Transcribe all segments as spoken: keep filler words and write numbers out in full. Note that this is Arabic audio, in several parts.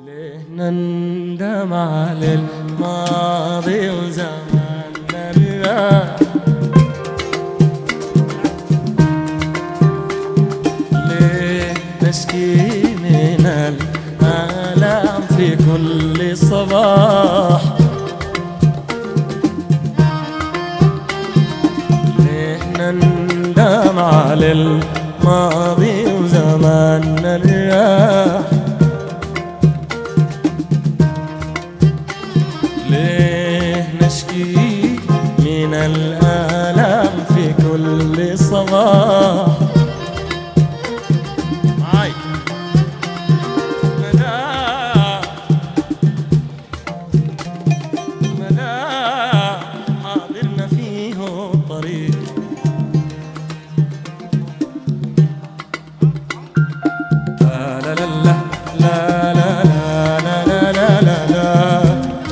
ليه نندم على الماضي وزماننا الراح؟ ليه نشكي من الآلام في كل صباح؟ ليه نندم على الماضي وزماننا الراح؟ ليه نشكي من الآلام في كل صباح؟ معاي مدى مدى حاضرنا فيه الطريق، لا لا لا لا لا لا لا لا لا لا.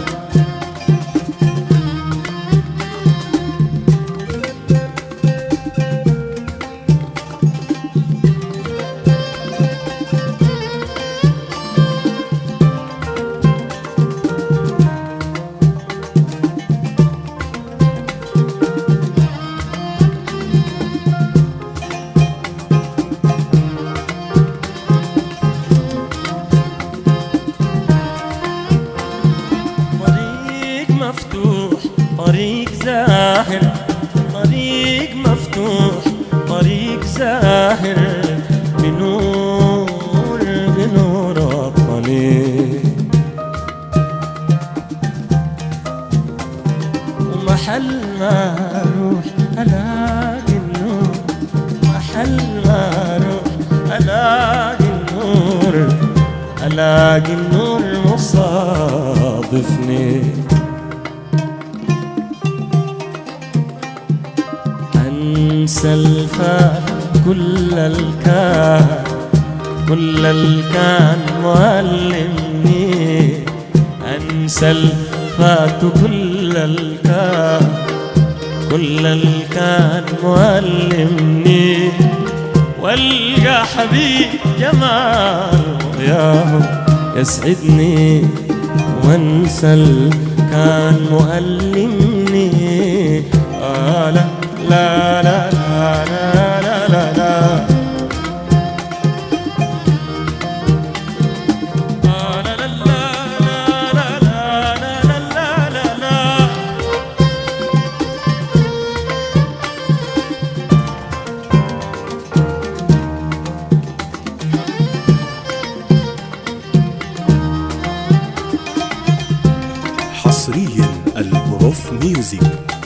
مفتوح طريق زاهر، طريق مفتوح طريق زاهر، بنور بنور الطريق، ومحل ما اروح الاقي النور، محل ما اروح الاقي النور، الاقي النور مصادفني. أنسى الفات كل الكان، كل الكان معلمني، أنسى الفات كل الكان، كل الكان معلمني، والقى حبيب جمال ضياه يسعدني، وانسى الكان مؤلمني. آه لا لا لا لا لا لا لا حصريا البروف ميوزك.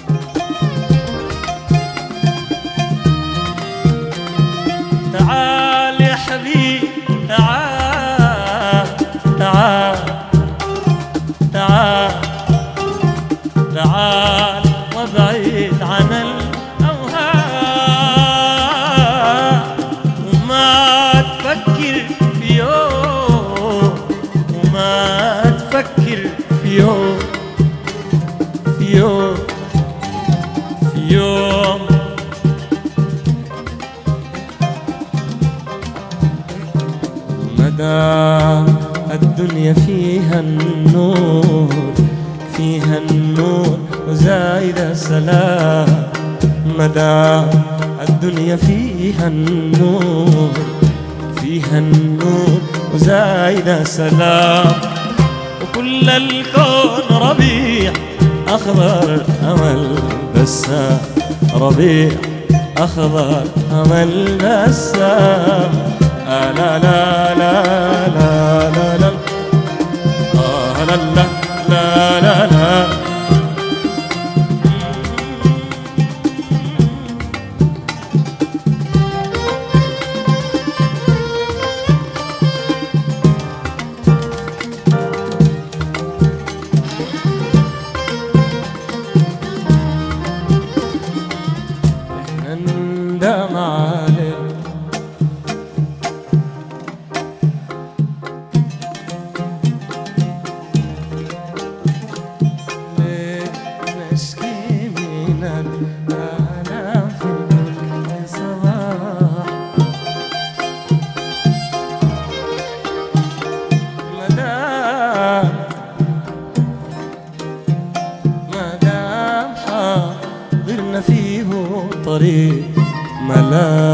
تعال يا حبيب تعال تعال تعال تعال وابعد عن الأوهام، وما تفكر في يوم، وما تفكر في يوم، في يوم في يوم مدام الدنيا فيها النور، فيها النور وزايدة سلام، مدام الدنيا فيها النور، فيها النور وزايدة سلام، وكل الكون ربيع أخضر أمل بسام، ربيع أخضر أمل بسام. آه لا لا لا لا لا لا آه لا لا لا لا لا. نندم عليه لا فيه طريق ملاك